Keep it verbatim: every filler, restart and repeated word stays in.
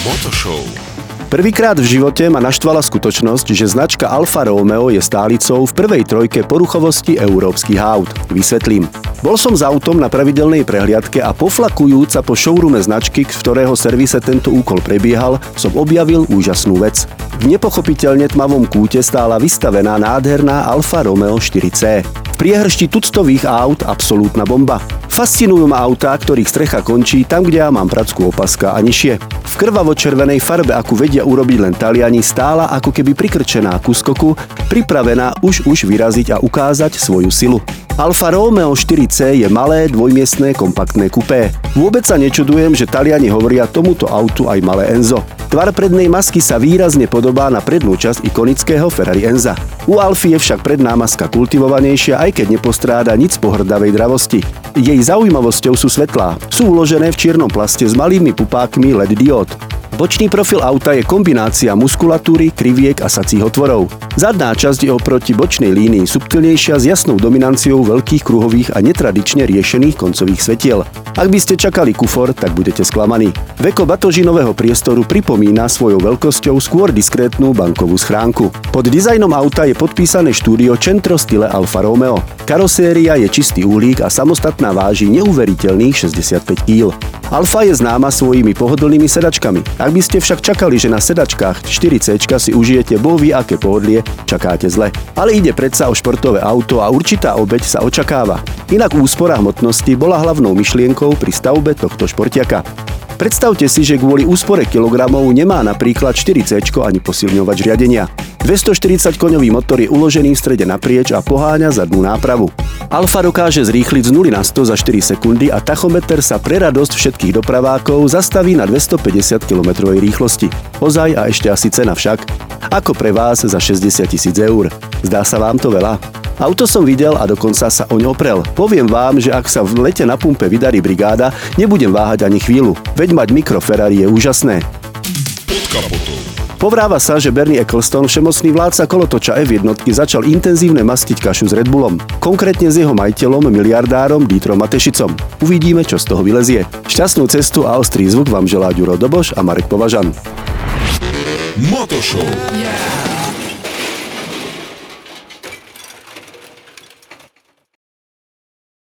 Motoshow. Prvýkrát v živote ma naštvala skutočnosť, že značka Alfa Romeo je stálicou v prvej trojke poruchovosti európskych aut. Vysvetlím. Bol som s autom na pravidelnej prehliadke a poflakujúca po showroome značky, v ktorého servise tento úkol prebiehal, som objavil úžasnú vec. V nepochopiteľne tmavom kúte stála vystavená nádherná Alfa Romeo štyri cé. V priehršti tuctových aut absolútna bomba. Fascinujú ma autá, ktorých strecha končí tam, kde ja mám prackú opaska a nižšie. V krvavo-červenej farbe, akú vedia urobiť len Taliani, stála ako keby prikrčená ku skoku, pripravená už už vyraziť a ukázať svoju silu. Alfa Romeo štyri cé je malé, dvojmiestne, kompaktné kupé. Vôbec sa nečudujem, že Taliani hovoria tomuto autu aj malé Enzo. Tvar prednej masky sa výrazne podobá na prednú časť ikonického Ferrari Enza. U Alfy je však predná maska kultivovanejšia, aj keď nepostráda nic pohrdavej dravosti. Jej zaujímavosťou sú svetlá. Sú uložené v čiernom plaste s malými pupákmi el é dé diód. Bočný profil auta je kombinácia muskulatúry, kriviek a sacích otvorov. Zadná časť je oproti bočnej línii subtilnejšia s jasnou dominanciou veľkých kruhových a netradične riešených koncových svetiel. Ak by ste čakali kufor, tak budete sklamaní. Veko batožinového priestoru pripomína svojou veľkosťou skôr diskrétnu bankovú schránku. Pod dizajnom auta je podpísané štúdio Centro Stile Alfa Romeo. Karoséria je čistý uhlík a samostatná váži neuveriteľných šesťdesiatpäť kíl. Alfa je známa svojimi pohodlnými sedačkami. Ak by ste však čakali, že na sedačkách štyri cé si užijete bohvie aké pohodlie, čakáte zle. Ale ide predsa o športové auto a určitá obeť sa očakáva. Inak úspora hmotnosti bola hlavnou myšlienkou pri stavbe tohto športiaka. Predstavte si, že kvôli úspore kilogramov nemá napríklad štyri cé ani posilňovač riadenia. dvestoštyridsať koňový motor je uložený v strede naprieč a poháňa zadnú nápravu. Alfa dokáže zrýchliť z nuly na sto za štyri sekundy a tachometer sa pre radosť všetkých dopravákov zastaví na dvestopäťdesiat kilometrov rýchlosti. Ozaj a ešte asi cena však. Ako pre vás za šesťdesiat tisíc eur. Zdá sa vám to veľa? Auto som videl a dokonca sa oň oprel. Poviem vám, že ak sa v lete na pumpe vydarí brigáda, nebudem váhať ani chvíľu. Veď mať mikro Ferrari je úžasné. Pod kapotou. Povráva sa, že Bernie Ecclestone, všemocný vládca kolotoča ef jedna, začal intenzívne mastiť kašu s Red Bullom. Konkrétne s jeho majiteľom, miliardárom Dieterom Matešicom. Uvidíme, čo z toho vylezie. Šťastnú cestu a ostrý zvuk vám želá Ďuro Doboš a Marek Považan. Motoshow. Yeah.